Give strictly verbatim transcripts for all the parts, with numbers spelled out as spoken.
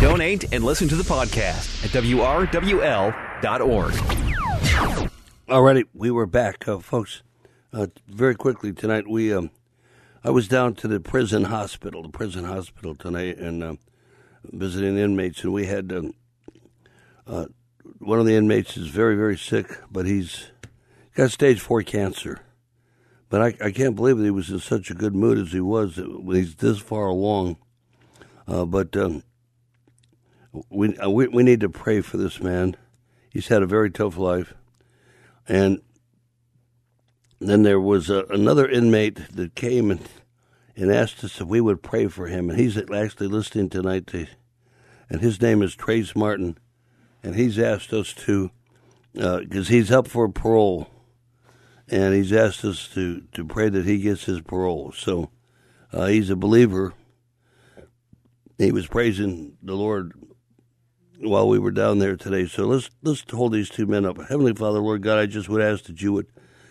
Donate and listen to the podcast at W R W L dot org. All righty, we were back, uh, folks. Uh, very quickly tonight, we um, I was down to the prison hospital, the prison hospital tonight, and uh, visiting inmates, and we had um, uh, one of the inmates is very, very sick, but he's got stage four cancer. But I, I can't believe that he was in such a good mood as he was when he's this far along. Uh, but um, we, uh, we we need to pray for this man. He's had a very tough life. And then there was uh, another inmate that came and, and asked us if we would pray for him. And he's actually listening tonight, to, and his name is Trace Martin. And he's asked us to, because uh, he's up for parole, and he's asked us to, to pray that he gets his parole. So uh, he's a believer. He was praising the Lord while we were down there today. So let's let's hold these two men up. Heavenly Father, Lord God, I just would ask that you would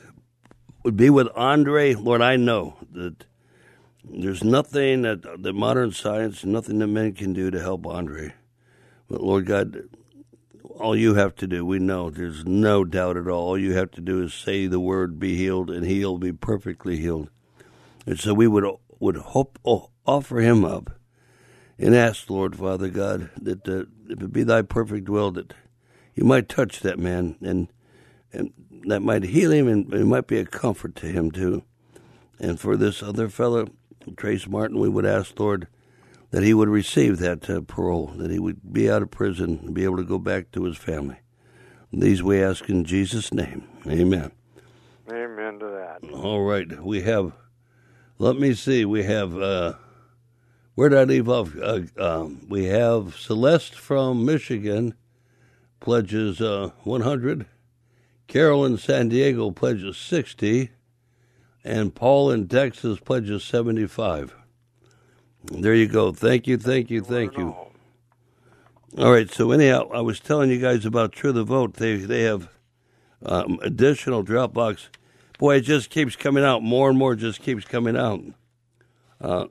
would be with Andre. Lord, I know that there's nothing that, that modern science, nothing that men can do to help Andre. But Lord God, all you have to do, we know, there's no doubt at all. All you have to do is say the word, be healed, and he'll be perfectly healed. And so we would would hope oh, offer him up and ask, Lord, Father God, that uh, if it be thy perfect will, that you might touch that man, and and that might heal him, and it might be a comfort to him, too. And for this other fellow, Trace Martin, we would ask, Lord, that he would receive that uh, parole, that he would be out of prison and be able to go back to his family. And these we ask in Jesus' name. Amen. Amen to that. All right. We have, let me see, we have... Uh, Where did I leave off? Uh, um, we have Celeste from Michigan pledges uh, one hundred. Carol in San Diego pledges sixty. And Paul in Texas pledges seventy-five. There you go. Thank you, thank you, thank you. All right, so anyhow, I was telling you guys about True the Vote. They, they have um, additional Dropbox. Boy, it just keeps coming out. More and more just keeps coming out. Uh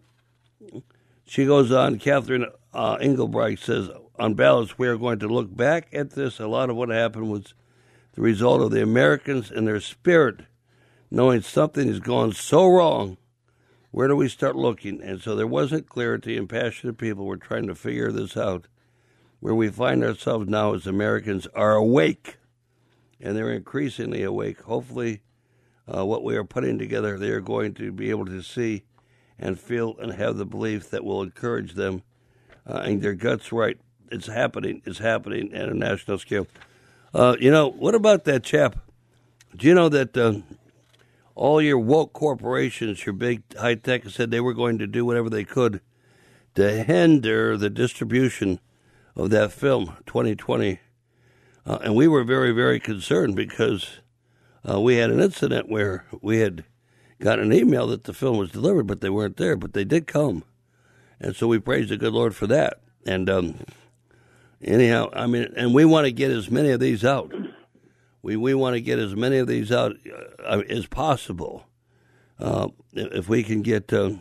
She goes on, Catherine uh, Engelbrecht says, on balance, we are going to look back at this. A lot of what happened was the result of the Americans and their spirit, knowing something has gone so wrong. Where do we start looking? And so there wasn't clarity, and passionate people were trying to figure this out. Where we find ourselves now as Americans are awake, and they're increasingly awake. Hopefully, uh, what we are putting together, they are going to be able to see and feel and have the belief that will encourage them uh, and their guts right. It's happening. It's happening at a national scale. Uh, you know, what about that chap? Do you know that uh, all your woke corporations, your big high-tech, said they were going to do whatever they could to hinder the distribution of that film, twenty twenty? Uh, and we were very, very concerned because uh, we had an incident where we had got an email that the film was delivered, but they weren't there, but they did come. And so we praise the good Lord for that. And um, anyhow, I mean, and we want to get as many of these out. We we want to get as many of these out uh, as possible. Uh, if we can get, uh,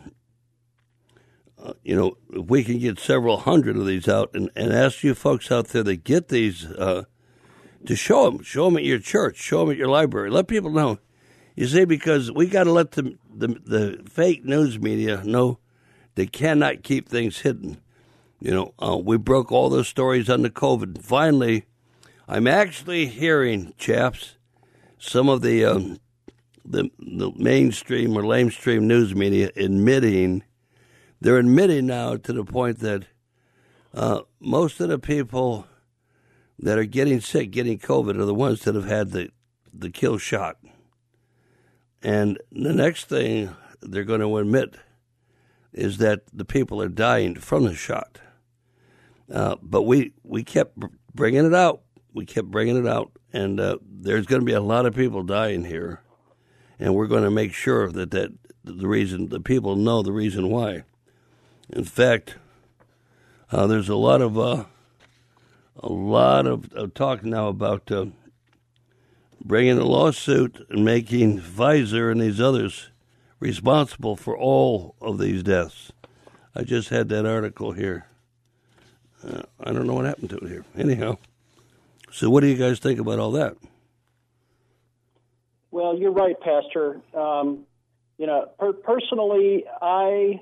uh, you know, if we can get several hundred of these out, and, and ask you folks out there that get these uh, to show them, show them at your church, show them at your library. Let people know. You see, because we got to let the, the the fake news media know they cannot keep things hidden. You know, uh, we broke all those stories on the COVID. Finally, I'm actually hearing, chaps, some of the um, the the mainstream or lamestream news media admitting, they're admitting now to the point that uh, most of the people that are getting sick, getting COVID, are the ones that have had the the kill shot. And the next thing they're going to admit is that the people are dying from the shot. Uh, but we, we kept bringing it out. We kept bringing it out. And uh, there's going to be a lot of people dying here. And we're going to make sure that, that the reason, the people know the reason why. In fact, uh, there's a lot of uh, a lot of, of talk now about uh, bringing a lawsuit and making Pfizer and these others responsible for all of these deaths. I just had that article here. Uh, I don't know what happened to it here. Anyhow, so what do you guys think about all that? Well, you're right, Pastor. Um, you know, per- personally, I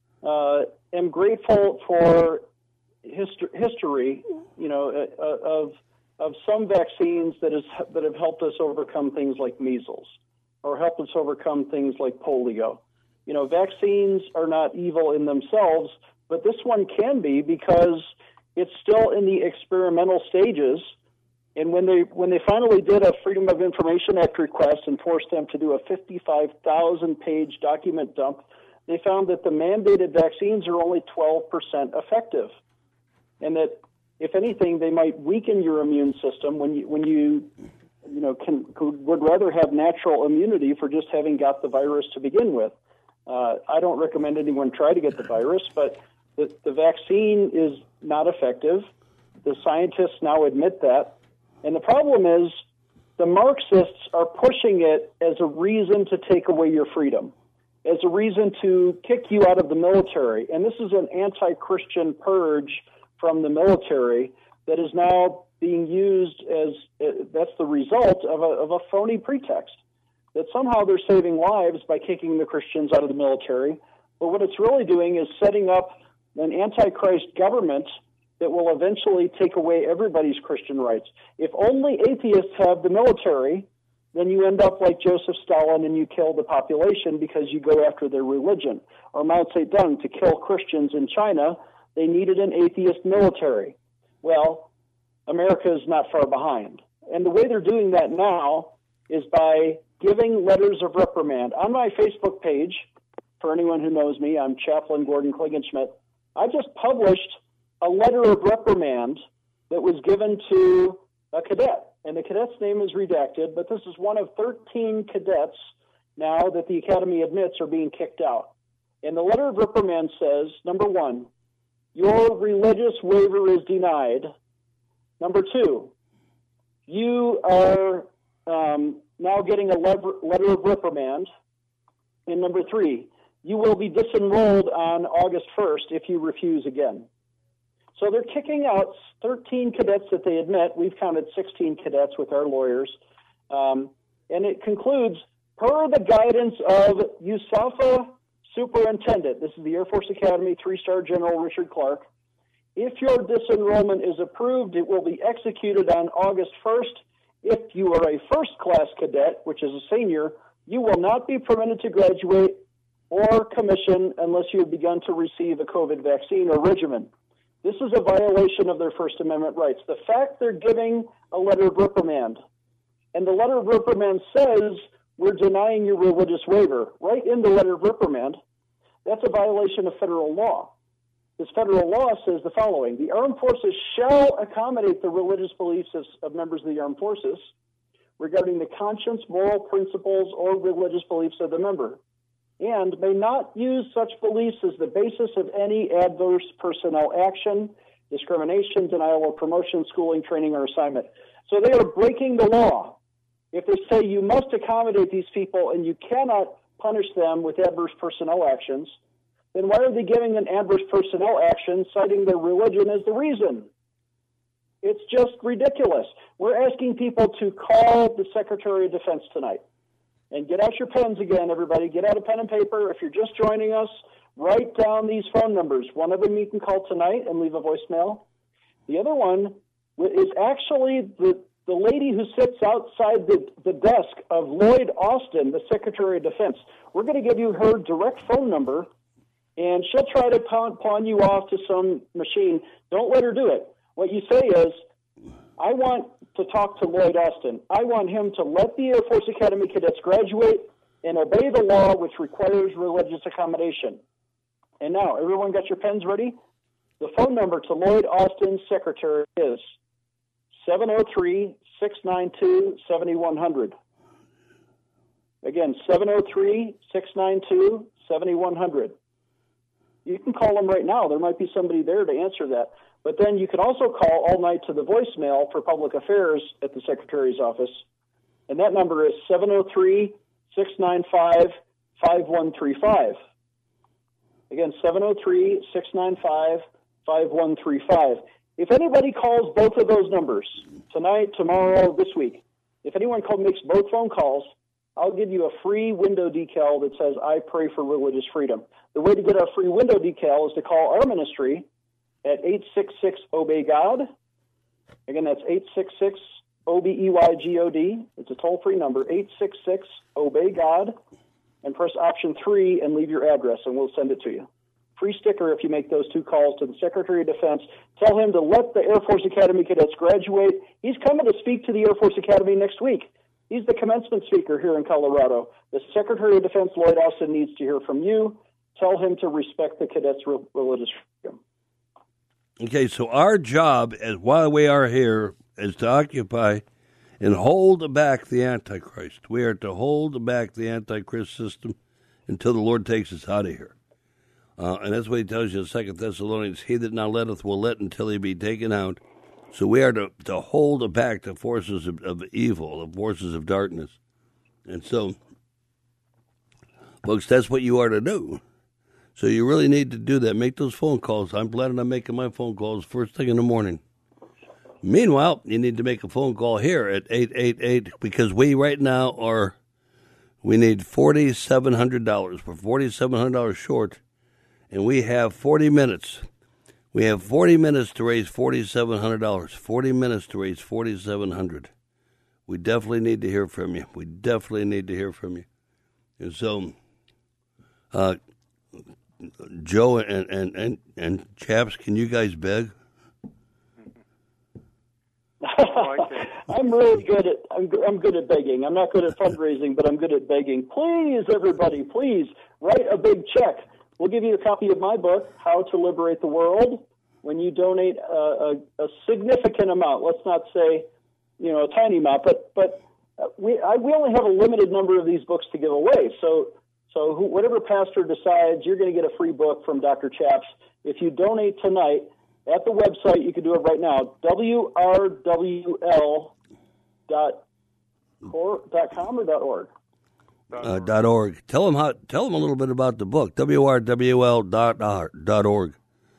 uh, am grateful for hist- history, you know, uh, of of some vaccines that is that have helped us overcome things like measles, or helped us overcome things like polio. You know, vaccines are not evil in themselves, but this one can be because it's still in the experimental stages. And when they when they finally did a Freedom of Information Act request and forced them to do a fifty-five thousand page document dump, they found that the mandated vaccines are only twelve percent effective, and that if anything, they might weaken your immune system when you when you you know can would rather have natural immunity for just having got the virus to begin with. Uh, I don't recommend anyone try to get the virus, but the, the vaccine is not effective. The scientists now admit that. And the problem is the Marxists are pushing it as a reason to take away your freedom, as a reason to kick you out of the military. And this is an anti-Christian purge from the military that is now being used as, uh, that's the result of a, of a phony pretext, that somehow they're saving lives by kicking the Christians out of the military. But what it's really doing is setting up an antichrist government that will eventually take away everybody's Christian rights. If only atheists have the military, then you end up like Joseph Stalin and you kill the population because you go after their religion. Or Mao Zedong, to kill Christians in China, they needed an atheist military. Well, America is not far behind. And the way they're doing that now is by giving letters of reprimand. On my Facebook page, for anyone who knows me, I'm Chaplain Gordon Klingenschmidt. I just published a letter of reprimand that was given to a cadet. And the cadet's name is redacted, but this is one of thirteen cadets now that the Academy admits are being kicked out. And the letter of reprimand says, number one, your religious waiver is denied. Number two, you are um, now getting a lever- letter of reprimand. And number three, you will be disenrolled on August first if you refuse again. So they're kicking out thirteen cadets that they admit. We've counted sixteen cadets with our lawyers. Um, and it concludes, per the guidance of U S A F A Superintendent, this is the Air Force Academy, three-star General Richard Clark, if your disenrollment is approved, it will be executed on August first. If you are a first-class cadet, which is a senior, you will not be permitted to graduate or commission unless you have begun to receive a COVID vaccine or regimen. This is a violation of their First Amendment rights. The fact they're giving a letter of reprimand, and the letter of reprimand says we're denying your religious waiver, right in the letter of reprimand, that's a violation of federal law. This federal law says the following: the armed forces shall accommodate the religious beliefs of, of members of the armed forces regarding the conscience, moral principles, or religious beliefs of the member, and may not use such beliefs as the basis of any adverse personnel action, discrimination, denial of promotion, schooling, training, or assignment. So they are breaking the law. If they say you must accommodate these people and you cannot punish them with adverse personnel actions, then why are they giving an adverse personnel action citing their religion as the reason? It's just ridiculous. We're asking people to call the Secretary of Defense tonight. And get out your pens again, everybody. Get out a pen and paper. If you're just joining us, write down these phone numbers. One of them you can call tonight and leave a voicemail. The other one is actually the, the lady who sits outside the, the desk of Lloyd Austin, the Secretary of Defense. We're going to give you her direct phone number, and she'll try to pawn, pawn you off to some machine. Don't let her do it. What you say is, I want to talk to Lloyd Austin. I want him to let the Air Force Academy cadets graduate and obey the law which requires religious accommodation. And now, everyone got your pens ready? The phone number to Lloyd Austin's secretary is seven oh three, six nine two, seven one zero zero. Again, seven oh three, six nine two, seven one zero zero. You can call them right now. There might be somebody there to answer that. But then you can also call all night to the voicemail for public affairs at the Secretary's office. And that number is seven oh three, six nine five, five one three five. Again, seven oh three, six nine five, five one three five. If anybody calls both of those numbers, tonight, tomorrow, this week, if anyone call, makes both phone calls, I'll give you a free window decal that says, I pray for religious freedom. The way to get our free window decal is to call our ministry at eight six six, obey God. Again, that's eight six six, O B E Y G O D. It's a toll-free number, eight six six, obey God, and press option three and leave your address, and we'll send it to you. Free sticker if you make those two calls to the Secretary of Defense. Tell him to let the Air Force Academy cadets graduate. He's coming to speak to the Air Force Academy next week. He's the commencement speaker here in Colorado. The Secretary of Defense, Lloyd Austin, needs to hear from you. Tell him to respect the cadets' religious freedom. Okay, so our job, as while we are here, is to occupy and hold back the Antichrist. We are to hold back the Antichrist system until the Lord takes us out of here. Uh, and that's what he tells you in Second Thessalonians, he that now letteth will let until he be taken out. So we are to, to hold back the forces of, of evil, the forces of darkness. And so, folks, that's what you are to do. So you really need to do that. Make those phone calls. I'm planning on making my phone calls first thing in the morning. Meanwhile, you need to make a phone call here at eight eight eight, because we right now are, we need four thousand seven hundred dollars. We're four thousand seven hundred dollars short, and we have forty minutes. We have forty minutes to raise four thousand seven hundred dollars. forty minutes to raise four thousand seven hundred dollars. We definitely need to hear from you. We definitely need to hear from you. And so, uh, Joe and, and, and, and Chaps, can you guys beg? I'm really good at I'm I'm good at begging. I'm not good at fundraising, but I'm good at begging. Please, everybody, please write a big check. We'll give you a copy of my book, How to Liberate the World. When you donate a, a, a significant amount, let's not say, you know, a tiny amount, but but we I, we only have a limited number of these books to give away. So so who, whatever pastor decides, you're going to get a free book from Doctor Chaps. If you donate tonight at the website, you can do it right now, W R W L dot com or dot org. Uh, dot org. Tell them how. Tell them a little bit about the book. W R W L dot org.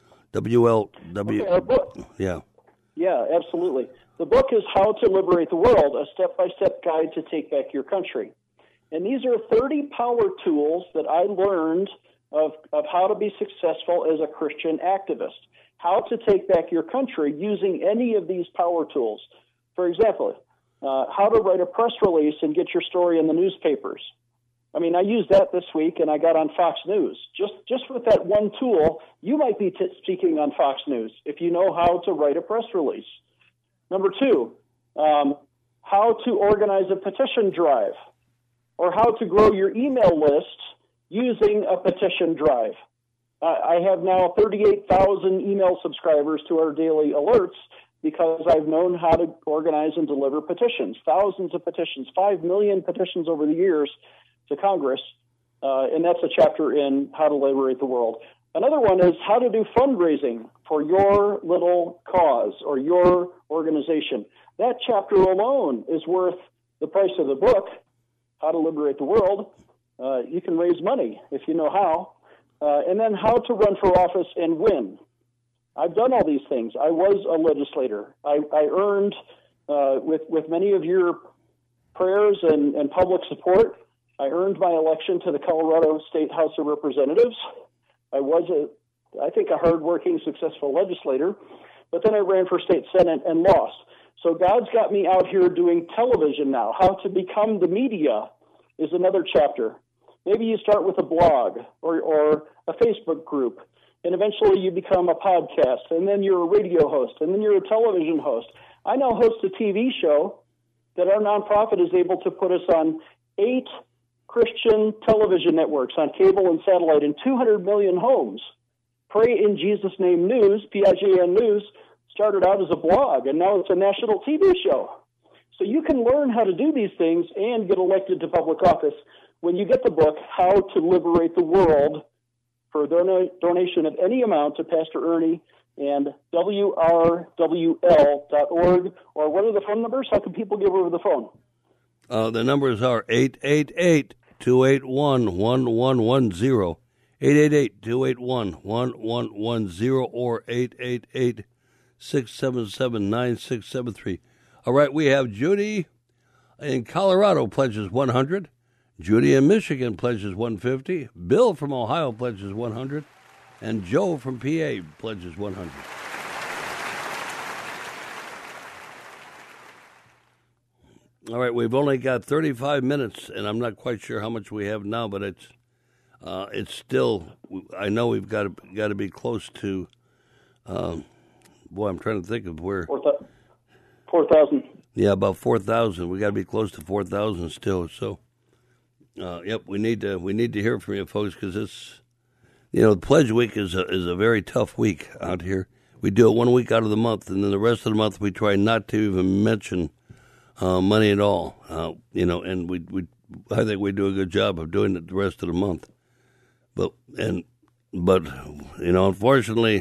W L W. Okay, our book. Yeah. Yeah, absolutely. The book is How to Liberate the World: A Step-by-Step Guide to Take Back Your Country. And these are thirty power tools that I learned of of how to be successful as a Christian activist. How to take back your country using any of these power tools. For example, uh, how to write a press release and get your story in the newspapers. I mean, I used that this week, and I got on Fox News. Just just with that one tool, you might be t- speaking on Fox News if you know how to write a press release. Number two, um, how to organize a petition drive, or how to grow your email list using a petition drive. I have now thirty-eight thousand email subscribers to our daily alerts because I've known how to organize and deliver petitions, thousands of petitions, five million petitions over the years to Congress, uh, and that's a chapter in How to Liberate the World. Another one is how to do fundraising for your little cause or your organization. That chapter alone is worth the price of the book, How to Liberate the World. Uh, you can raise money if you know how. Uh, and then how to run for office and win. I've done all these things. I was a legislator. I, I earned, uh, with, with many of your prayers and, and public support, I earned my election to the Colorado State House of Representatives. I was, a, I think, a hardworking, successful legislator, but then I ran for state senate and lost. So God's got me out here doing television now. How to become the media is another chapter. Maybe you start with a blog or, or a Facebook group, and eventually you become a podcast, and then you're a radio host, and then you're a television host. I now host a T V show that our nonprofit is able to put us on eight Christian television networks on cable and satellite in two hundred million homes. Pray in Jesus' Name News, P I J N News, started out as a blog, and now it's a national T V show. So you can learn how to do these things and get elected to public office when you get the book, How to Liberate the World, for a don- donation of any amount to Pastor Ernie and W R W L dot org. Or what are the phone numbers? How can people give over the phone? Uh, the numbers are eight eight eight, two eight one, one one one zero, eight eight eight, two eight one, one one one zero or eight eight eight, six seven seven, nine six seven three. All right, we have Judy in Colorado pledges one hundred. Judy in Michigan pledges one hundred fifty. Bill from Ohio pledges one hundred. And Joe from P A pledges one hundred. All right, we've only got thirty-five minutes, and I'm not quite sure how much we have now, but it's uh, it's still, I know we've got to, got to be close to, um, boy, I'm trying to think of where. four thousand. Yeah, about four thousand. We got to be close to four thousand still. So, uh, yep, we need to we need to hear from you folks, because it's, you know, Pledge Week is a, is a very tough week out here. We do it one week out of the month, and then the rest of the month we try not to even mention uh, money at all. Uh, you know, and we we I think we do a good job of doing it the rest of the month. But and but you know, unfortunately,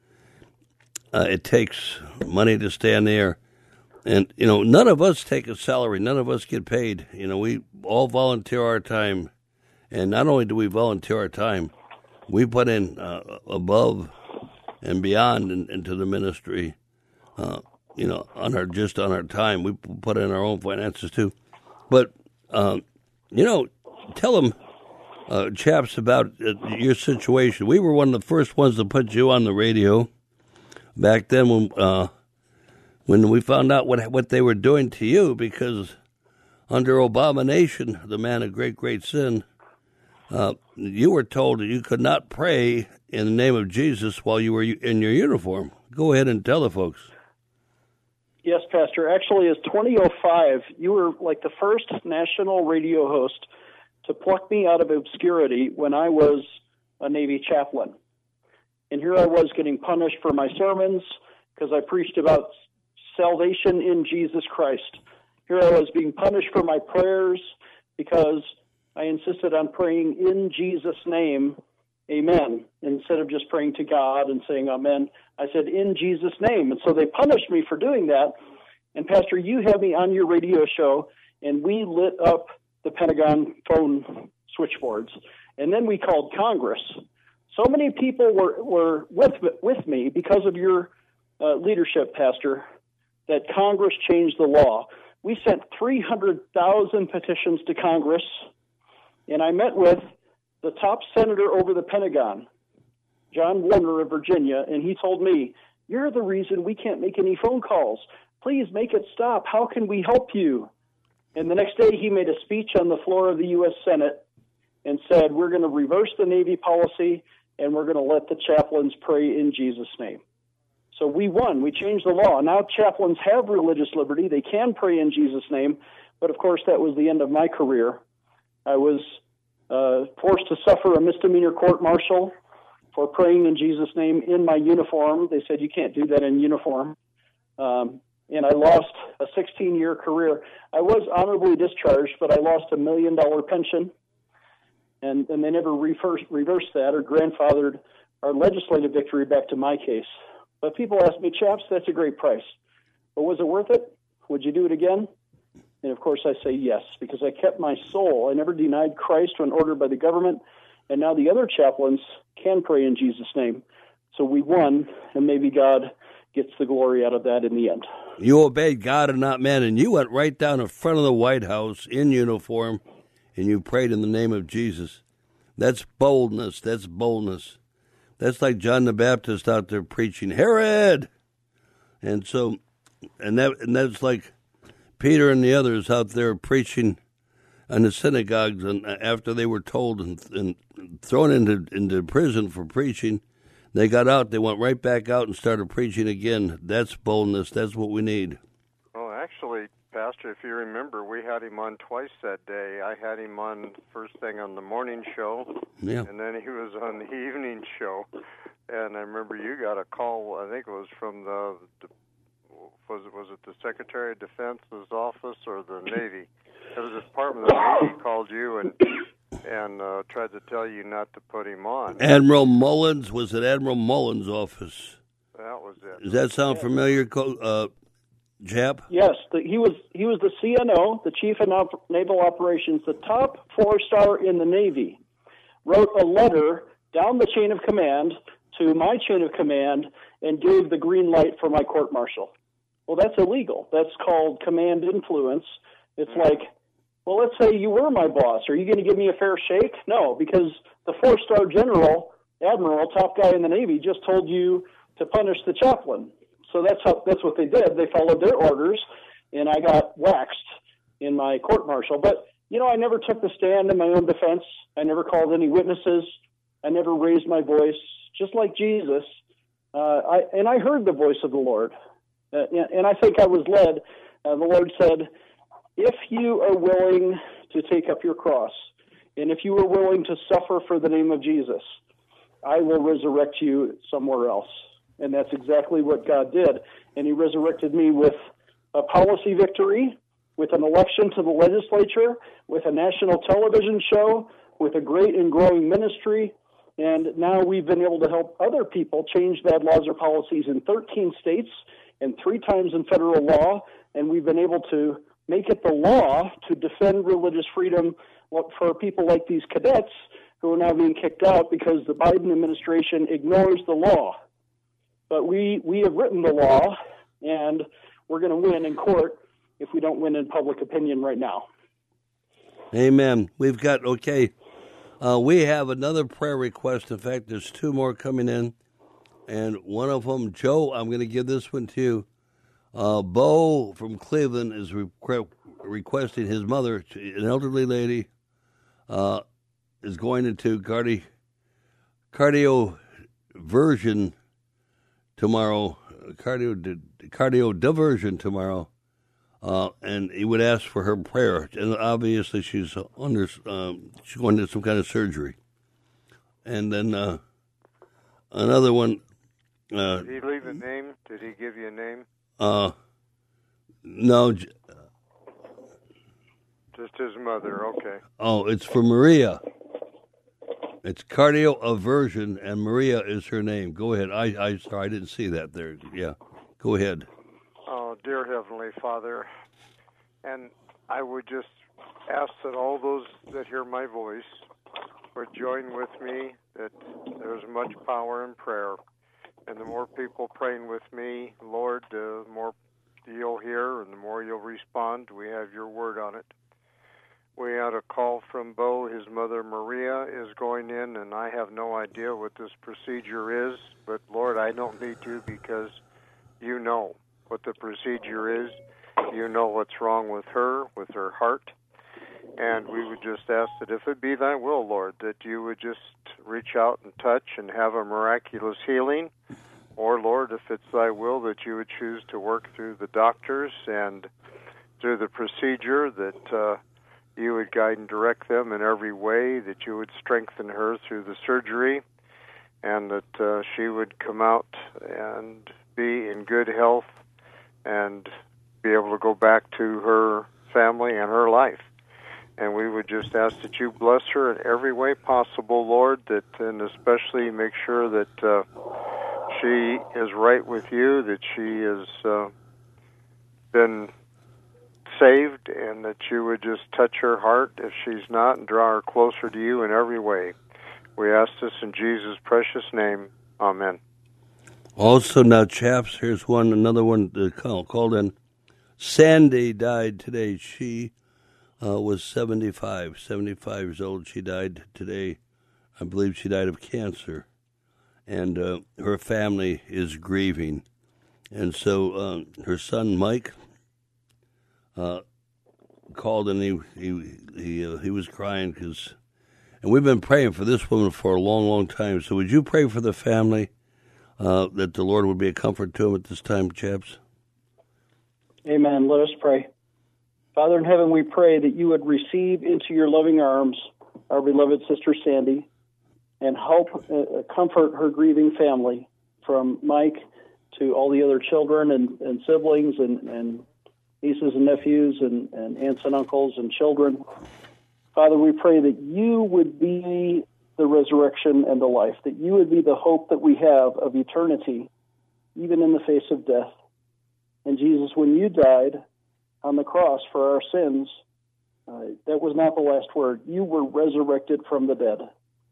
uh, it takes money to stay on the air. And, you know, none of us take a salary. None of us get paid. You know, we all volunteer our time. And not only do we volunteer our time, we put in uh, above and beyond in, into the ministry, uh, you know, on our just on our time. We put in our own finances, too. But, um, you know, tell them, uh, chaps, about uh, your situation. We were one of the first ones to put you on the radio back then when... Uh, When we found out what what they were doing to you, because under Abomination, the man of great, great sin, uh, you were told that you could not pray in the name of Jesus while you were in your uniform. Go ahead and tell the folks. Yes, Pastor. Actually, as twenty oh five, you were like the first national radio host to pluck me out of obscurity when I was a Navy chaplain. And here I was getting punished for my sermons because I preached about salvation in Jesus Christ. Here I was being punished for my prayers because I insisted on praying in Jesus' name, amen, instead of just praying to God and saying amen. I said, in Jesus' name. And so they punished me for doing that. And Pastor, you had me on your radio show, and we lit up the Pentagon phone switchboards. And then we called Congress. So many people were, were with, with me because of your uh, leadership, Pastor, that Congress changed the law. We sent three hundred thousand petitions to Congress, and I met with the top senator over the Pentagon, John Warner of Virginia, and he told me, you're the reason we can't make any phone calls. Please make it stop. How can we help you? And the next day he made a speech on the floor of the U S Senate and said, we're going to reverse the Navy policy, and we're going to let the chaplains pray in Jesus' name. So we won. We changed the law. Now chaplains have religious liberty. They can pray in Jesus' name. But, of course, that was the end of my career. I was uh, forced to suffer a misdemeanor court-martial for praying in Jesus' name in my uniform. They said you can't do that in uniform. Um, and I lost a sixteen-year career. I was honorably discharged, but I lost a million-dollar pension. And, and they never reversed, reversed that or grandfathered our legislative victory back to my case. But people ask me, chaps, that's a great price. But was it worth it? Would you do it again? And, of course, I say yes, because I kept my soul. I never denied Christ when ordered by the government. And now the other chaplains can pray in Jesus' name. So we won, and maybe God gets the glory out of that in the end. You obeyed God and not man, and you went right down in front of the White House in uniform, and you prayed in the name of Jesus. That's boldness. That's boldness. That's like John the Baptist out there preaching, Herod! And so, and that and that's like Peter and the others out there preaching in the synagogues, and after they were told and, and thrown into, into prison for preaching, they got out, they went right back out and started preaching again. That's boldness. That's what we need. Well, actually, Pastor, if you remember, we had him on twice that day. I had him on first thing on the morning show, yeah. and then he was on the evening show. And I remember you got a call, I think it was from the, the was it was it the Secretary of Defense's office or the Navy? It was the Department of the Navy called you and and uh, tried to tell you not to put him on. Admiral Mullins, was it Admiral Mullins' office? That was it. Does that sound familiar, uh, Jap? Yes, the, he was he was the C N O, the Chief of Naval Operations, the top four-star in the Navy, wrote a letter down the chain of command to my chain of command and gave the green light for my court-martial. Well, that's illegal. That's called command influence. It's like, well, let's say you were my boss. Are you going to give me a fair shake? No, because the four-star general, admiral, top guy in the Navy, just told you to punish the chaplain. So that's how that's what they did. They followed their orders, and I got waxed in my court-martial. But, you know, I never took the stand in my own defense. I never called any witnesses. I never raised my voice. Just like Jesus, uh, I, and I heard the voice of the Lord. Uh, and I think I was led. Uh, the Lord said, if you are willing to take up your cross, and if you are willing to suffer for the name of Jesus, I will resurrect you somewhere else. And that's exactly what God did. And he resurrected me with a policy victory, with an election to the legislature, with a national television show, with a great and growing ministry. And now we've been able to help other people change bad laws or policies in thirteen states and three times in federal law. And we've been able to make it the law to defend religious freedom for people like these cadets who are now being kicked out because the Biden administration ignores the law. But we, we have written the law, and we're going to win in court if we don't win in public opinion right now. Amen. We've got, okay, uh, we have another prayer request. In fact, there's two more coming in, and one of them, Joe, I'm going to give this one to you. Uh, Bo from Cleveland is requ- requesting his mother, an elderly lady, uh, is going into cardi- cardioversion tomorrow, cardio cardio diversion tomorrow, uh, and he would ask for her prayer. And obviously, she's under um, she's going to some kind of surgery. And then uh, another one. Uh, Did he leave a name? Did he give you a name? Uh, no. Just his mother. Okay. Oh, it's for Maria. It's cardio aversion, and Maria is her name. Go ahead. I, I sorry, I didn't see that there. Yeah, go ahead. Oh, dear Heavenly Father, and I would just ask that all those that hear my voice would join with me, that there's much power in prayer. And the more people praying with me, Lord, the more you'll hear and the more you'll respond. We have your word on it. We had a call from Bo. His mother, Maria, is going in, and I have no idea what this procedure is. But, Lord, I don't need to because you know what the procedure is. You know what's wrong with her, with her heart. And we would just ask that if it be thy will, Lord, that you would just reach out and touch and have a miraculous healing. Or, Lord, if it's thy will, that you would choose to work through the doctors and through the procedure, that uh, you would guide and direct them in every way, that you would strengthen her through the surgery, and that uh, she would come out and be in good health and be able to go back to her family and her life. And we would just ask that you bless her in every way possible, Lord, that and especially make sure that uh, she is right with you, that she has uh, been saved, and that you would just touch her heart if she's not and draw her closer to you in every way. We ask this in Jesus' precious name. Amen. Also, now, chaps, here's one, another one that called in. Sandy died today. She uh, was seventy-five, seventy-five years old. She died today. I believe she died of cancer. And uh, her family is grieving. And so uh, her son, Mike, uh, called and he he he, uh, he was crying because, and we've been praying for this woman for a long, long time. So would you pray for the family, uh, that the Lord would be a comfort to them at this time, chaps? Amen. Let us pray. Father in heaven, we pray that you would receive into your loving arms our beloved sister Sandy and help uh, comfort her grieving family, from Mike to all the other children and, and siblings and, and nieces and nephews and, and aunts and uncles and children. Father, we pray that you would be the resurrection and the life, that you would be the hope that we have of eternity, even in the face of death. And Jesus, when you died on the cross for our sins, uh, that was not the last word. You were resurrected from the dead.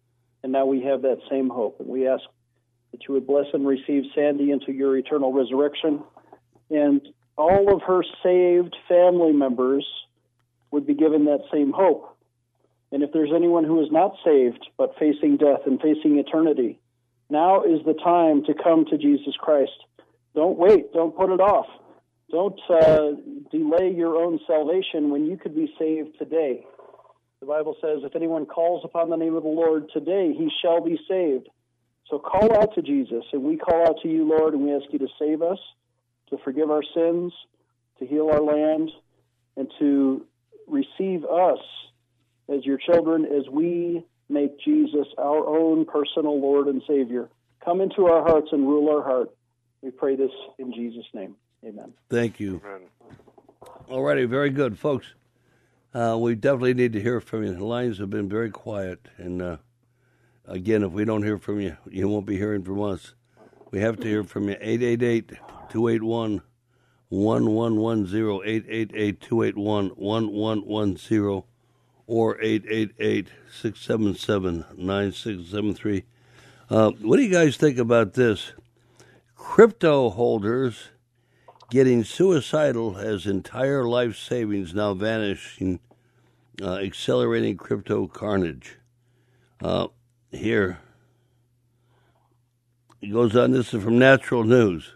and now we have that same hope. And we ask that you would bless and receive Sandy into your eternal resurrection, and all of her saved family members would be given that same hope. And if there's anyone who is not saved but facing death and facing eternity, now is the time to come to Jesus Christ. Don't wait. Don't put it off. Don't uh, delay your own salvation when you could be saved today. The Bible says, if anyone calls upon the name of the Lord today, he shall be saved. So call out to Jesus, and we call out to you, Lord, and we ask you to save us, to forgive our sins, to heal our land, and to receive us as your children as we make Jesus our own personal Lord and Savior. Come into our hearts and rule our heart. We pray this in Jesus' name. Amen. Thank you. Amen. All righty, very good, folks. Uh, we definitely need to hear from you. The lines have been very quiet, and uh, again, if we don't hear from you, you won't be hearing from us. We have to hear from you. eight eight eight, two eight one, one one one zero, eight eight eight, two eight one, one one one zero, or eight eight eight, six seven seven, nine six seven three. Uh, what do you guys think about this? Crypto holders getting suicidal as entire life savings now vanishing, uh, accelerating crypto carnage. Uh, here, it goes on, this is from Natural News.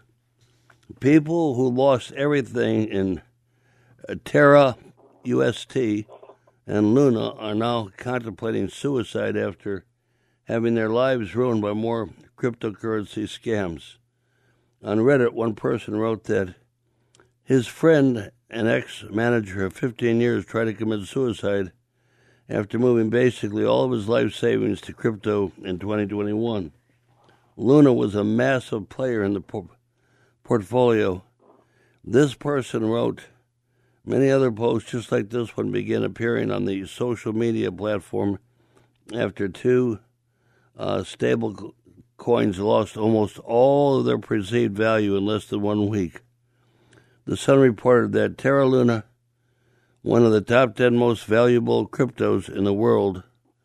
People who lost everything in uh, Terra, U S T, and Luna are now contemplating suicide after having their lives ruined by more cryptocurrency scams. On Reddit, one person wrote that his friend, an ex-manager of fifteen years, tried to commit suicide after moving basically all of his life savings to crypto in twenty twenty-one. Luna was a massive player in the por- portfolio. This person wrote, many other posts just like this one began appearing on the social media platform after two uh, stable coins lost almost all of their perceived value in less than one week. The Sun reported that Terra Luna, one of the top ten most valuable cryptos in the world,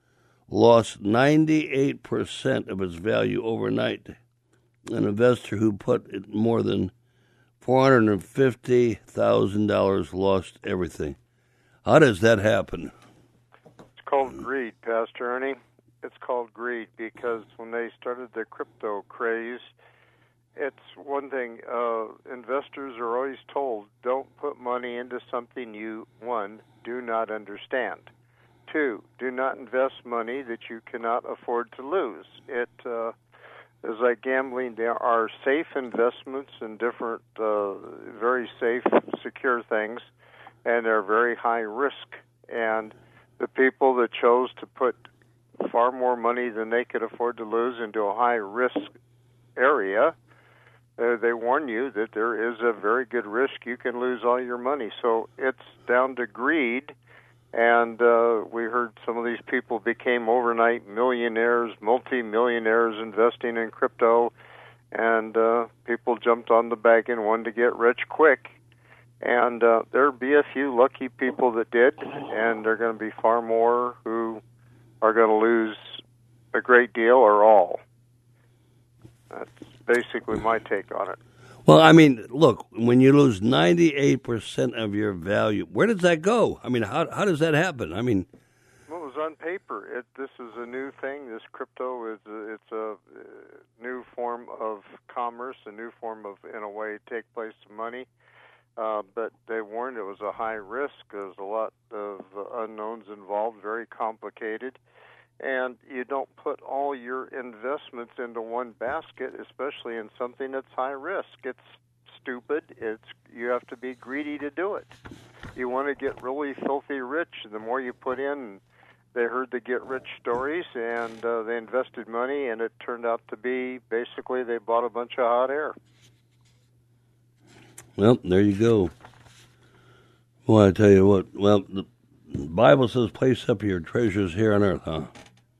lost ninety-eight percent of its value overnight. An investor who put more than four hundred fifty thousand dollars lost everything. How does that happen? It's called greed, Pastor Ernie. It's called greed because when they started the crypto craze, it's one thing, uh, investors are always told, don't put money into something you, one, do not understand. Two, do not invest money that you cannot afford to lose. It uh, is like gambling. There are safe investments in different, uh, very safe, secure things, and they're very high risk. And the people that chose to put far more money than they could afford to lose into a high-risk area, Uh, they warn you that there is a very good risk you can lose all your money. So it's down to greed, and uh, we heard some of these people became overnight millionaires, multi-millionaires investing in crypto, and uh, people jumped on the wagon, wanted to get rich quick. And uh, there'll be a few lucky people that did, and there are going to be far more who are going to lose a great deal or all. That's basically my take on it. Well, I mean, look, when you lose ninety-eight percent of your value, where does that go? I mean, how how does that happen? I mean, well, it was on paper. It, this is a new thing. This crypto is a, it's a new form of commerce, a new form of, in a way, take place of money. Uh, but they warned it was a high risk. There's a lot of unknowns involved, very complicated. And you don't put all your investments into one basket, especially in something that's high risk. It's stupid. It's you have to be greedy to do it. You want to get really filthy rich. The more you put in, they heard the get-rich stories, and uh, they invested money, and it turned out to be basically they bought a bunch of hot air. Well, there you go. Well, I tell you what. Well, the Bible says, place up your treasures here on earth, huh?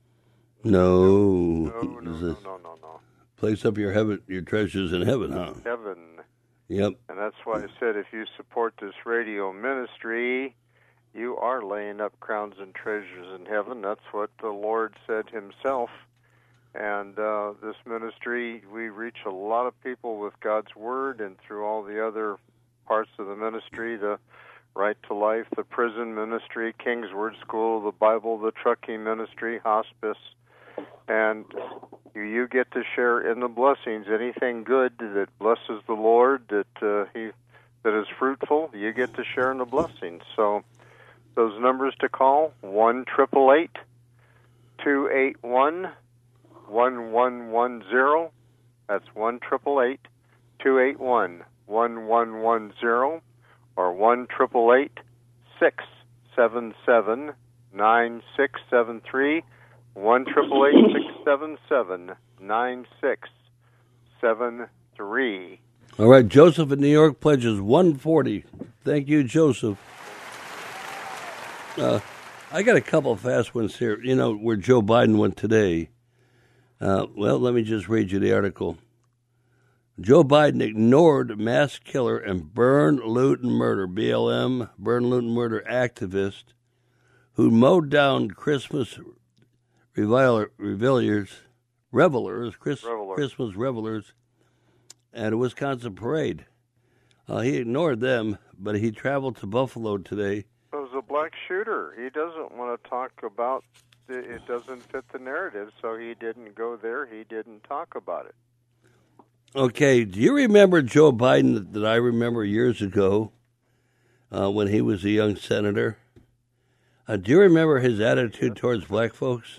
No. No, no, no, no, no, no, no. Place up your heaven, your treasures in heaven, huh? Heaven. Yep. And that's why I said if you support this radio ministry, you are laying up crowns and treasures in heaven. That's what the Lord said himself. And uh, this ministry, we reach a lot of people with God's Word, and through all the other parts of the ministry, the Right to Life, the prison ministry, King's Word School, the Bible, the trucking ministry, hospice. And you get to share in the blessings. Anything good that blesses the Lord, that uh, He that is fruitful, you get to share in the blessings. So those numbers to call, one triple eight, two eight one, one one one zero. That's one triple eight, two eight one, one one one zero, or one triple eight, six seven seven, nine six seven three, one triple eight, six seven seven, nine six seven three. All right, Joseph in New York pledges one forty. Thank you, Joseph. Uh, I got a couple of fast ones here. You know, where Joe Biden went today. Uh, well, let me just read you the article. Joe Biden ignored mass killer and burn, loot, and murder, B L M, burn, loot, and murder activist who mowed down Christmas reviler, revelers, revelers, Chris, Revelers. Christmas revelers at a Wisconsin parade. Uh, he ignored them, but he traveled to Buffalo today. It was a black shooter. He doesn't want to talk about it. It doesn't fit the narrative, so he didn't go there. He didn't talk about it. Okay, do you remember Joe Biden that, that I remember years ago uh, when he was a young senator? Uh, do you remember his attitude towards black folks?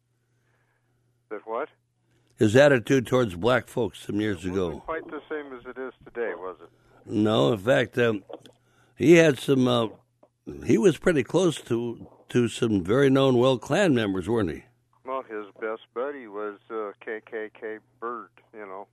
That what? His attitude towards black folks some years It ago. wasn't quite the same as it is today, was it? No, in fact, um, he had some. Uh, he was pretty close to to some very known well Klan members, weren't he? Well, his best buddy was uh, K K K Bird, you know.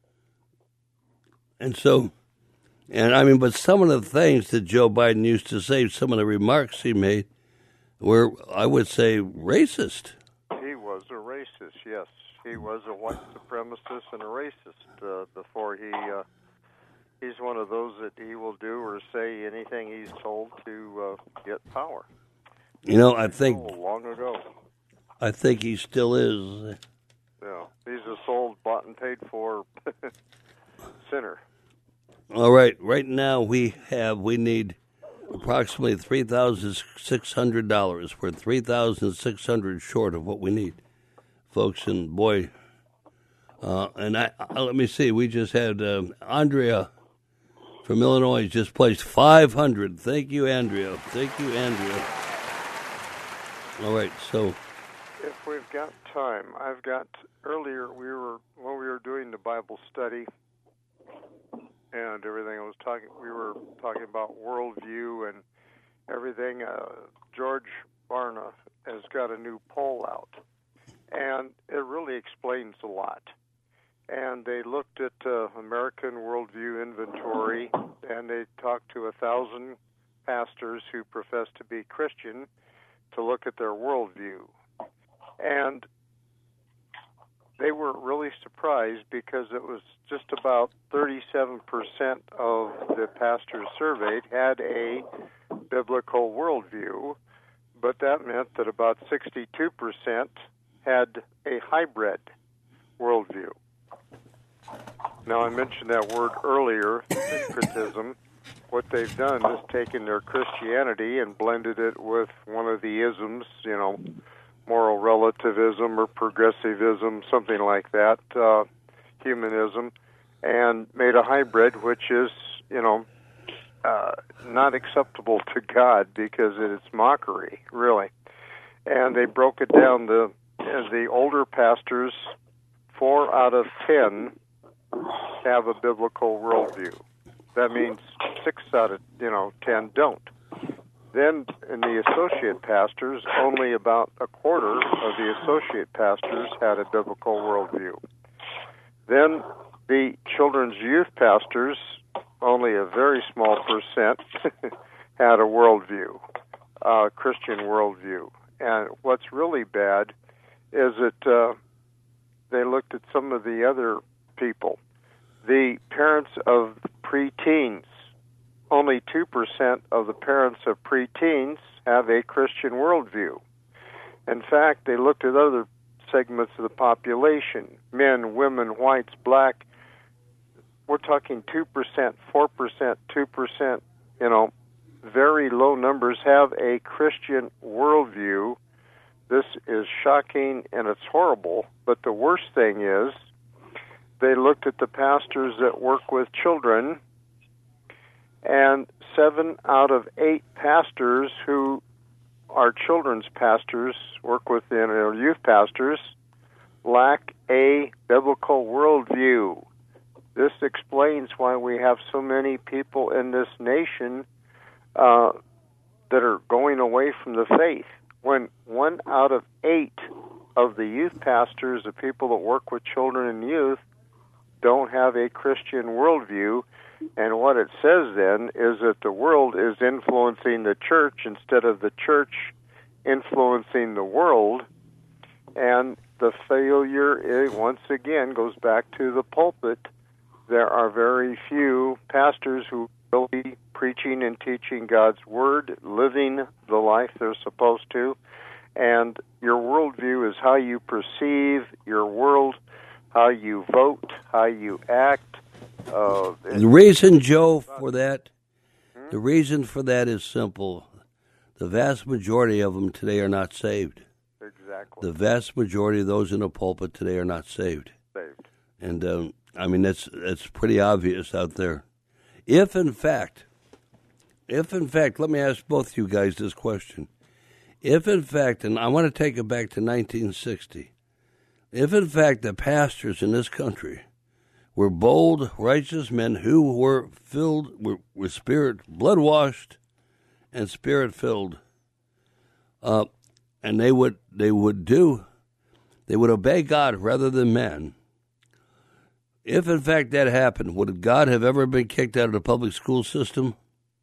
And so, and I mean, but some of the things that Joe Biden used to say, some of the remarks he made, were, I would say, racist. He was a racist, yes. He was a white supremacist and a racist uh, before he... Uh, he's one of those that he will do or say anything he's told to uh, get power. You know, I think... Oh, long ago. I think he still is. Yeah, he's a sold, bought and paid for sinner. All right, right now we have, we need approximately three thousand six hundred dollars. We're three thousand six hundred dollars short of what we need, folks, and boy, uh, and I, uh, let me see, we just had uh, Andrea from Illinois just placed five hundred dollars. Thank you, Andrea. Thank you, Andrea. All right, so... If we've got time, I've got, earlier we were, when we were doing the Bible study and everything, I was talking, we were talking about worldview and everything. Uh, George Barna has got a new poll out, and it really explains a lot. And they looked at uh, American Worldview Inventory, and they talked to a thousand pastors who profess to be Christian to look at their worldview. And they were really surprised because it was just about thirty-seven percent of the pastors surveyed had a biblical worldview, but that meant that about sixty-two percent had a hybrid worldview. Now, I mentioned that word earlier, syncretism. What they've done is taken their Christianity and blended it with one of the isms, you know, moral relativism or progressivism, something like that, uh, humanism, and made a hybrid, which is, you know, uh, not acceptable to God because it's mockery, really. And they broke it down. The the older pastors, four out of ten have a biblical worldview. That means six out of, you know, ten don't. Then in the associate pastors, only about a quarter of the associate pastors had a biblical worldview. Then the children's youth pastors, only a very small percent had a worldview, a Christian worldview. And what's really bad is that uh, they looked at some of the other people. The parents of preteens, only two percent of the parents of preteens have a Christian worldview. In fact, they looked at other segments of the population, men, women, whites, black. We're talking two percent, four percent, two percent, you know, very low numbers have a Christian worldview. This is shocking and it's horrible, but the worst thing is they looked at the pastors that work with children, and seven out of eight pastors who are children's pastors, work with you know, youth pastors, lack a biblical worldview. This explains why we have so many people in this nation uh, that are going away from the faith. When one out of eight of the youth pastors, the people that work with children and youth, don't have a Christian worldview, and what it says then is that the world is influencing the church instead of the church influencing the world, and the failure, is, once again, goes back to the pulpit. There are very few pastors who will be preaching and teaching God's Word, living the life they're supposed to, and your worldview is how you perceive your world, how you vote, how you act. Uh, the reason, Joe, for that, hmm? the reason for that is simple. The vast majority of them today are not saved. Exactly. The vast majority of those in the pulpit today are not saved. Saved. And, um, I mean, that's, that's pretty obvious out there. If, in fact, if, in fact, let me ask both you guys this question. If, in fact, and I want to take it back to nineteen sixty, if, in fact, the pastors in this country were bold, righteous men who were filled with, with spirit, blood-washed and spirit-filled, uh, and they would they would do, they would obey God rather than men. If, in fact, that happened, would God have ever been kicked out of the public school system?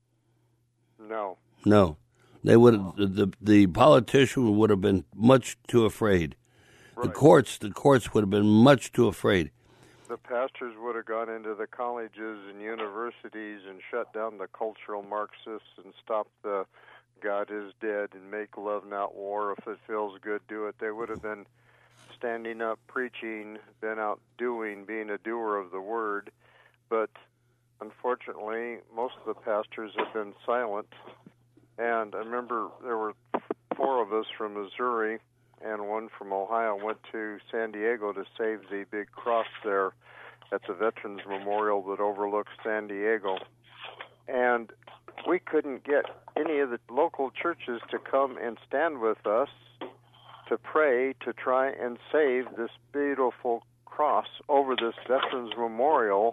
No. No. They would have, the the politician would have been much too afraid. Right. The courts the courts would have been much too afraid. The pastors would have gone into the colleges and universities and shut down the cultural Marxists and stopped the God is dead and make love not war. If it feels good, do it. They would have been standing up, preaching, been out doing, being a doer of the word. But unfortunately, most of the pastors have been silent. And I remember there were four of us from Missouri and one from Ohio went to San Diego to save the big cross there at the Veterans Memorial that overlooks San Diego. And we couldn't get any of the local churches to come and stand with us to pray to try and save this beautiful cross over this Veterans Memorial.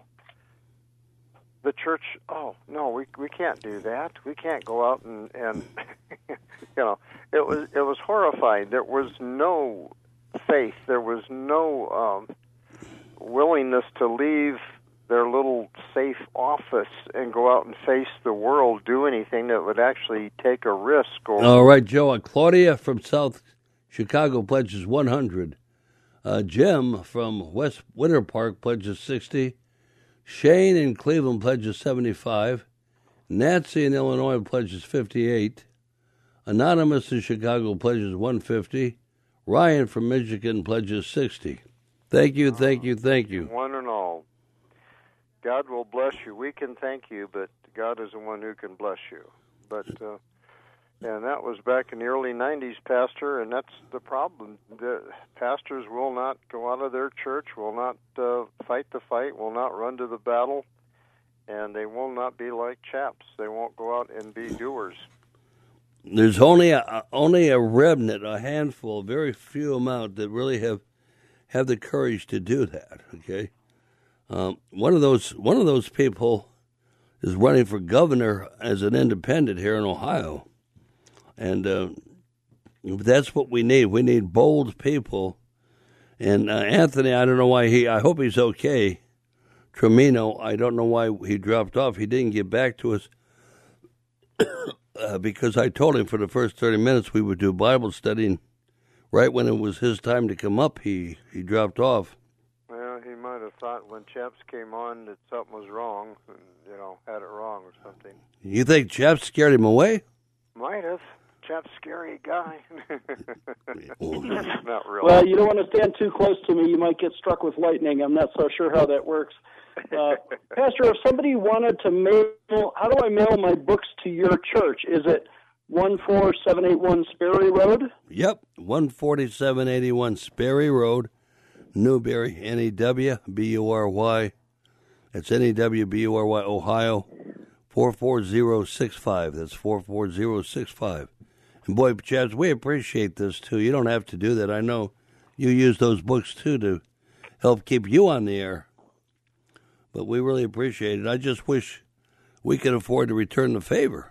The church, oh, no, we we can't do that. We can't go out and, and you know, it was it was horrifying. There was no faith. There was no um, willingness to leave their little safe office and go out and face the world, do anything that would actually take a risk. Or all right, Joe. Uh, Claudia from South Chicago pledges one hundred. Uh, Jim from West Winter Park pledges sixty. Shane in Cleveland pledges seventy-five. Nancy in Illinois pledges fifty-eight. Anonymous in Chicago pledges one hundred fifty. Ryan from Michigan pledges sixty. Thank you, thank you, thank you. One and all. God will bless you. We can thank you, but God is the one who can bless you. But uh, and that was back in the early nineties, Pastor, and that's the problem. The pastors will not go out of their church, will not uh, fight the fight, will not run to the battle, and they will not be like chaps. They won't go out and be doers. There's only a, only a remnant, a handful, a very few amount that really have have the courage to do that. Okay, um, one of those one of those people is running for governor as an independent here in Ohio. And uh, that's what we need. We need bold people. And uh, Anthony, I don't know why he, I hope he's okay. Tremino, I don't know why he dropped off. He didn't get back to us uh, because I told him for the first thirty minutes we would do Bible study. And right when it was his time to come up, he, he dropped off. Well, he might have thought when Chaps came on that something was wrong, and, you know, had it wrong or something. You think Chaps scared him away? Might have. that scary guy. Not really. Well, you don't want to stand too close to me. You might get struck with lightning. I'm not so sure how that works. Uh, Pastor, if somebody wanted to mail, how do I mail my books to your church? Is it one four seven eight one Sperry Road? Yep, one forty-seven eighty-one Sperry Road, Newberry, N E W B U R Y. That's N E W B U R Y, Ohio, four four zero six five. That's four four zero six five. And boy, Chaps, we appreciate this, too. You don't have to do that. I know you use those books, too, to help keep you on the air. But we really appreciate it. I just wish we could afford to return the favor.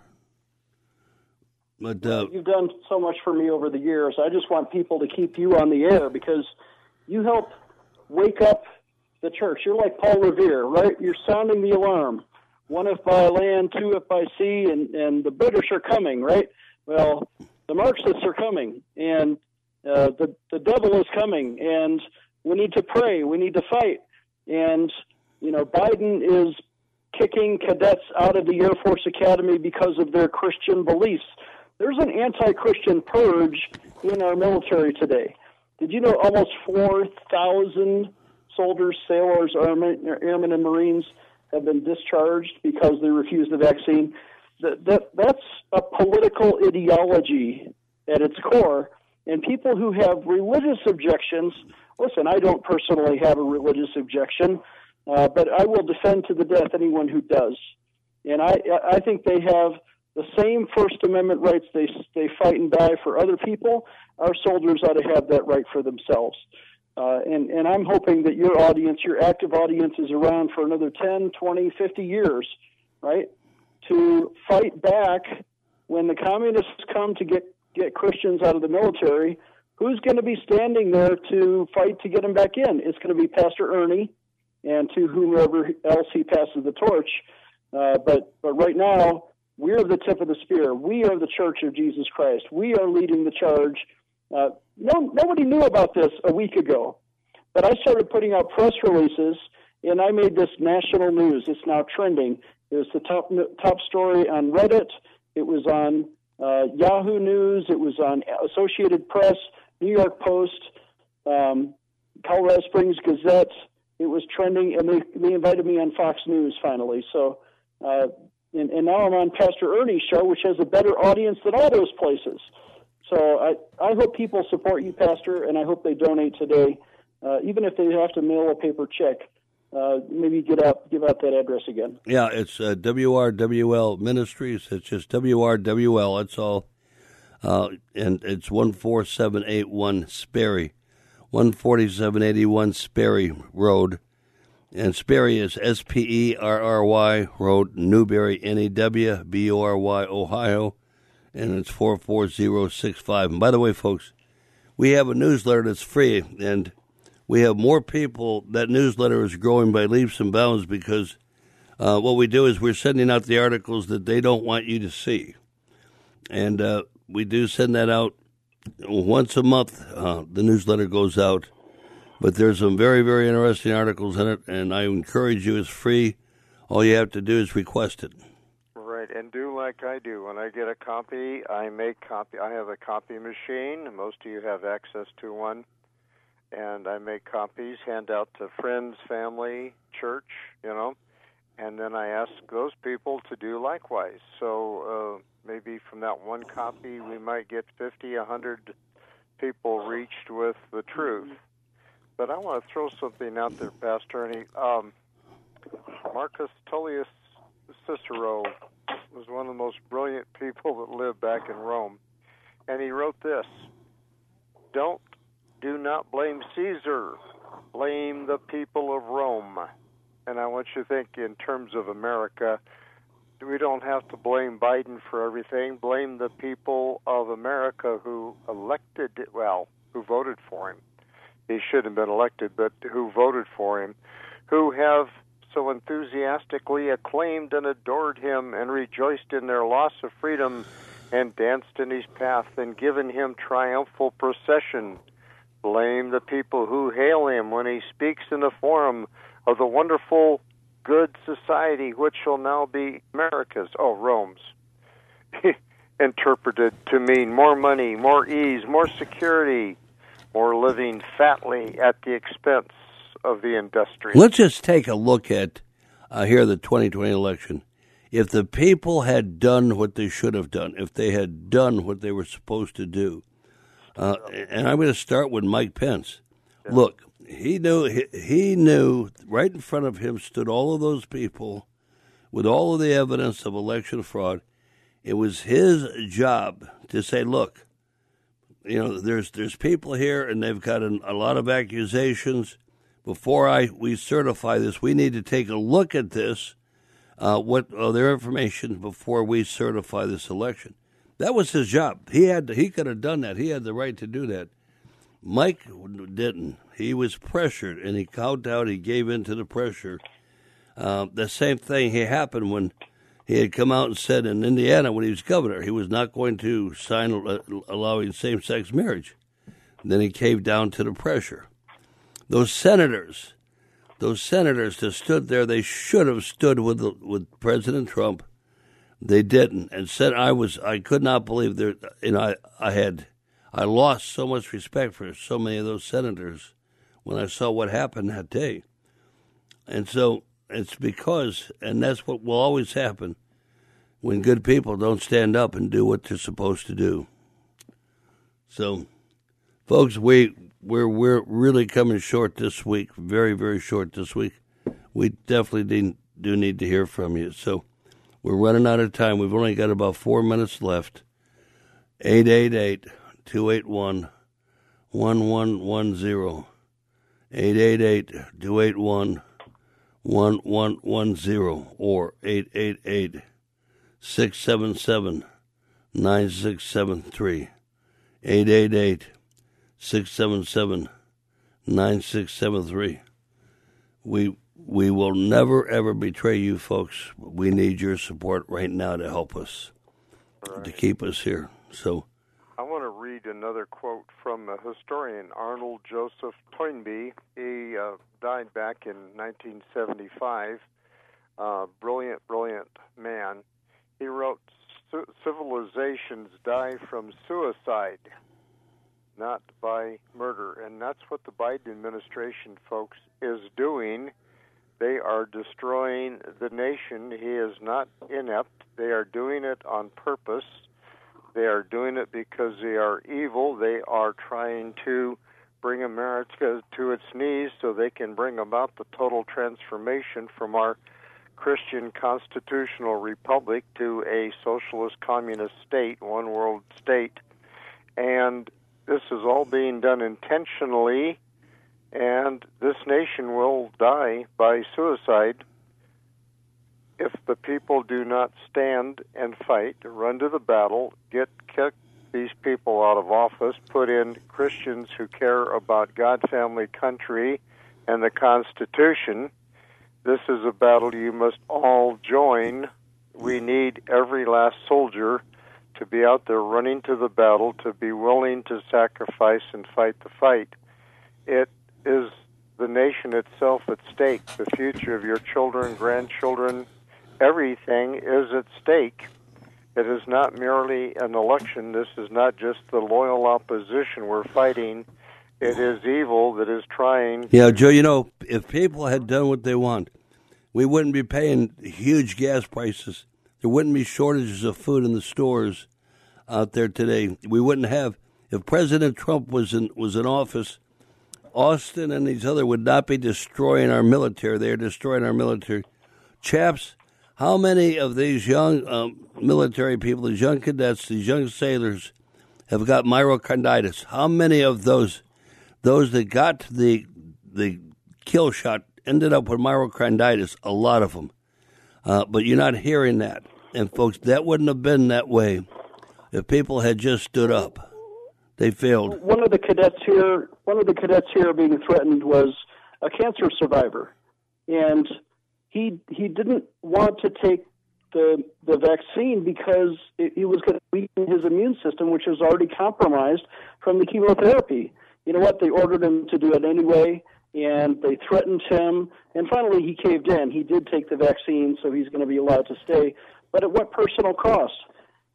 But uh, You've done so much for me over the years. I just want people to keep you on the air because you help wake up the church. You're like Paul Revere, right? You're sounding the alarm. One if by land, two if by sea, and, and the British are coming, right? Well, the Marxists are coming, and uh, the, the devil is coming, and we need to pray. We need to fight. And, you know, Biden is kicking cadets out of the Air Force Academy because of their Christian beliefs. There's an anti-Christian purge in our military today. Did you know almost four thousand soldiers, sailors, airmen, airmen, and Marines have been discharged because they refused the vaccine? That, that That's a political ideology at its core. And people who have religious objections, listen, I don't personally have a religious objection, uh, but I will defend to the death anyone who does. And I, I think they have the same First Amendment rights they they fight and die for other people. Our soldiers ought to have that right for themselves. Uh, and, and I'm hoping that your audience, your active audience, is around for another ten, twenty, fifty years, right, to fight back when the communists come to get, get Christians out of the military. Who's going to be standing there to fight to get them back in? It's going to be Pastor Ernie and to whomever else he passes the torch. Uh, but, but right now, we're the tip of the spear. We are the Church of Jesus Christ. We are leading the charge. Uh, no, nobody knew about this a week ago, but I started putting out press releases, and I made this national news. It's now trending. It was the top top story on Reddit. It was on uh, Yahoo News. It was on Associated Press, New York Post, um, Colorado Springs Gazette. It was trending, and they, they invited me on Fox News finally. So, uh, and, and now I'm on Pastor Ernie's show, which has a better audience than all those places. So I, I hope people support you, Pastor, and I hope they donate today, uh, even if they have to mail a paper check. Uh, maybe get out, give out that address again. Yeah, it's uh, W R W L Ministries. It's just W R W L. That's all. Uh, and it's one four seven eight one Sperry, one forty-seven eighty-one Sperry Road. And Sperry is S P E R R Y Road, Newberry, N E W B U R Y, Ohio. And it's four four zero six five. And by the way, folks, we have a newsletter that's free, and we have more people. That newsletter is growing by leaps and bounds because uh, what we do is we're sending out the articles that they don't want you to see. And uh, we do send that out once a month. Uh, the newsletter goes out. But there's some very, very interesting articles in it, and I encourage you. It's free. All you have to do is request it. Right, and do like I do. When I get a copy, I make copy. I have a copy machine. Most of you have access to one. And I make copies, hand out to friends, family, church, you know. And then I ask those people to do likewise. So uh, maybe from that one copy, we might get fifty, a hundred people reached with the truth. But I want to throw something out there, Pastor Ernie. Um, Marcus Tullius Cicero was one of the most brilliant people that lived back in Rome. And he wrote this: Don't, do not blame Caesar. Blame the people of Rome. And I want you to think in terms of America. We don't have to blame Biden for everything. Blame the people of America who elected, well, who voted for him. He should have been elected, but who voted for him, who have so enthusiastically acclaimed and adored him and rejoiced in their loss of freedom and danced in his path and given him triumphal procession. Blame the people who hail him when he speaks in the forum of the wonderful, good society which shall now be America's, oh, Rome's. interpreted to mean more money, more ease, more security, more living fatly at the expense of the industry. Let's just take a look at uh, here the twenty twenty election. If the people had done what they should have done, if they had done what they were supposed to do, uh, and I'm going to start with Mike Pence. Yeah. Look, he knew he, he knew right in front of him stood all of those people with all of the evidence of election fraud. It was his job to say, look, you know, there's there's people here and they've got an, a lot of accusations. Before I we certify this, we need to take a look at this, uh, what uh, their information before we certify this election. That was his job. He had to, he could have done that. He had the right to do that. Mike didn't. He was pressured, and he cowed out. He gave in to the pressure. Uh, the same thing he happened when he had come out and said in Indiana when he was governor he was not going to sign uh, allowing same-sex marriage. And then he caved down to the pressure. Those senators, those senators that stood there, they should have stood with the, with President Trump. They didn't, and said I was I could not believe that. You know, I I had I lost so much respect for so many of those senators when I saw what happened that day, and so it's because, and that's what will always happen when good people don't stand up and do what they're supposed to do. So, folks, we. We're we're really coming short this week, very, very short this week. We definitely do need to hear from you. So we're running out of time. We've only got about four minutes left. eight eight eight, two eight one, one one one zero. eight eight eight, two eight one, one one one zero or eight eight eight, six seven seven, nine six seven three. eight eight eight, six seven seven, nine six seven three. We we will never, ever betray you, folks. We need your support right now to help us, right, to keep us here. So, I want to read another quote from a historian, Arnold Joseph Toynbee. He uh, died back in nineteen seventy-five. Uh, brilliant, brilliant man. He wrote, "Civilizations die from suicide, not by murder." And that's what the Biden administration, folks, is doing. They are destroying the nation. He is not inept. They are doing it on purpose. They are doing it because they are evil. They are trying to bring America to its knees so they can bring about the total transformation from our Christian constitutional republic to a socialist communist state, one world state. And this is all being done intentionally, and this nation will die by suicide if the people do not stand and fight, run to the battle, get kick these people out of office, put in Christians who care about God, family, country, and the Constitution. This is a battle you must all join. We need every last soldier to be out there running to the battle, to be willing to sacrifice and fight the fight. It is the nation itself at stake. The future of your children, grandchildren, everything is at stake. It is not merely an election. This is not just the loyal opposition we're fighting. It is evil that is trying. Yeah, Joe, you know, if people had done what they want, we wouldn't be paying huge gas prices. There wouldn't be shortages of food in the stores out there today. We wouldn't have, if President Trump was in was in office, Austin and these other would not be destroying our military. They're destroying our military. Chaps, how many of these young um, military people, these young cadets, these young sailors, have got myocarditis? How many of those those that got the the kill shot ended up with myocarditis? A lot of them. Uh, but you're not hearing that. And, folks, that wouldn't have been that way if people had just stood up. They failed. One of the cadets here, one of the cadets here being threatened was a cancer survivor, and he he didn't want to take the the vaccine because it, it was going to weaken his immune system, which was already compromised from the chemotherapy. You know what? They ordered him to do it anyway, and they threatened him, and finally he caved in. He did take the vaccine, so he's going to be allowed to stay, but at what personal cost?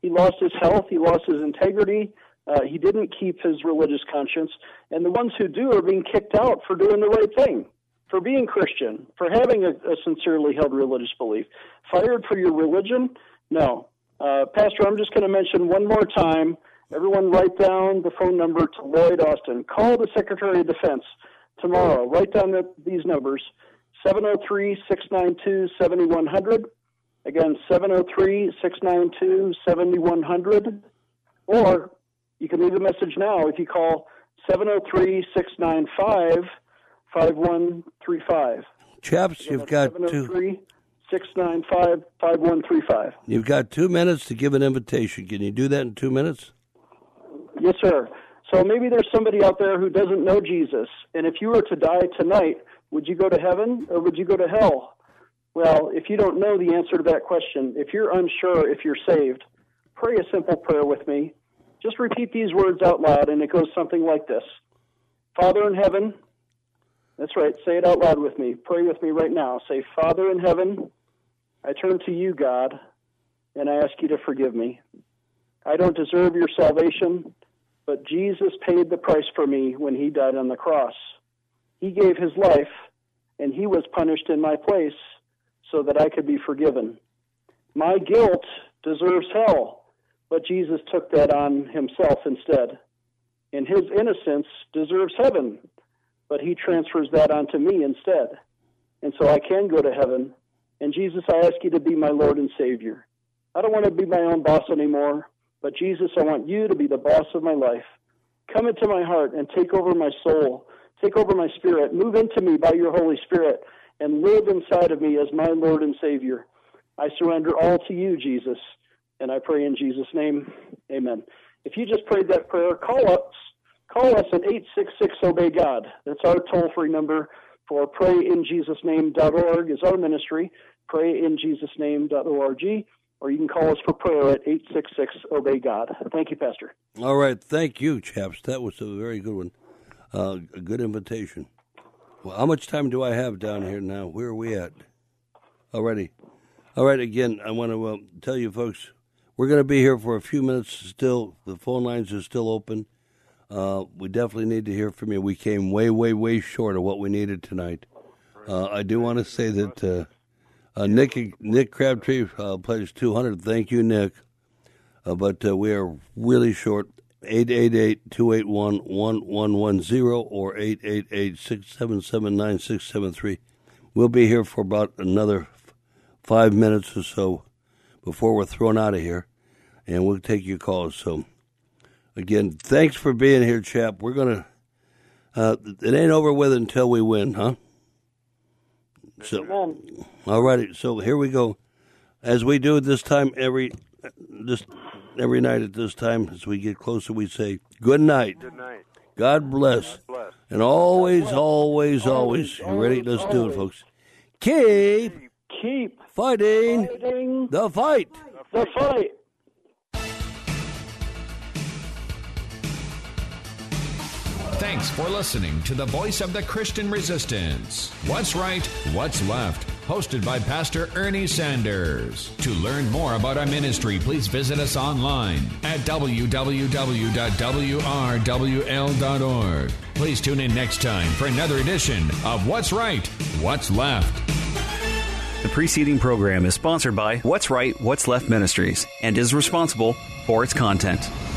He lost his health. He lost his integrity. Uh, he didn't keep his religious conscience. And the ones who do are being kicked out for doing the right thing, for being Christian, for having a, a sincerely held religious belief. Fired for your religion? No. Uh, Pastor, I'm just going to mention one more time. Everyone write down the phone number to Lloyd Austin. Call the Secretary of Defense tomorrow. Write down the, these numbers, seven oh three, six nine two, seven one zero zero. Again, seven oh three, six nine two, seven one zero zero. Or you can leave a message now if you call seven oh three, six nine five, five one three five. Chaps, you've got two. six nine five, five one three five. You've got two minutes to give an invitation. Can you do that in two minutes? Yes, sir. So maybe there's somebody out there who doesn't know Jesus, and if you were to die tonight, would you go to heaven or would you go to hell? Well, if you don't know the answer to that question, if you're unsure if you're saved, pray a simple prayer with me. Just repeat these words out loud, and it goes something like this. Father in heaven, that's right, say it out loud with me. Pray with me right now. Say, Father in heaven, I turn to you, God, and I ask you to forgive me. I don't deserve your salvation, but Jesus paid the price for me when he died on the cross. He gave his life, and he was punished in my place so that I could be forgiven. My guilt deserves hell, but Jesus took that on himself instead. And his innocence deserves heaven, but he transfers that onto me instead. And so I can go to heaven. And Jesus, I ask you to be my Lord and Savior. I don't want to be my own boss anymore, but Jesus, I want you to be the boss of my life. Come into my heart and take over my soul. Take over my spirit. Move into me by your Holy Spirit and live inside of me as my Lord and Savior. I surrender all to you, Jesus, and I pray in Jesus' name, amen. If you just prayed that prayer, call us. Call us at eight six six, obey God. That's our toll-free number for pray in jesus name dot org is our ministry, pray in jesus name dot org, or you can call us for prayer at eight six six, obey God. Thank you, Pastor. All right. Thank you, chaps. That was a very good one. Uh, a good invitation. Well, how much time do I have down here now? Where are we at? Already. All right. Again, I want to uh, tell you folks, we're going to be here for a few minutes still. The phone lines are still open. Uh, we definitely need to hear from you. We came way, way, way short of what we needed tonight. Uh, I do want to say that uh, uh, Nick Nick Crabtree uh, pledged two hundred. Thank you, Nick. Uh, but uh, we are really short. eight eight eight, two eight one, one one one zero or eight eight eight, six seven seven, nine six seven three. We'll be here for about another f- five minutes or so before we're thrown out of here, and we'll take your calls. So, again, thanks for being here, chap. We're going to, uh, it ain't over with until we win, huh? So, Amen. all righty. So here we go. As we do this time every, this every night at this time, as we get closer, we say, good night. Good night. God bless. God bless. And always, always, always, you ready? Let's do it, folks. Keep, Keep fighting, fighting the fight. the fight. Thanks for listening to the Voice of the Christian Resistance. What's Right, What's Left? Hosted by Pastor Ernie Sanders. To learn more about our ministry, please visit us online at w w w dot w r w l dot org. Please tune in next time for another edition of What's Right, What's Left. The preceding program is sponsored by What's Right, What's Left Ministries and is responsible for its content.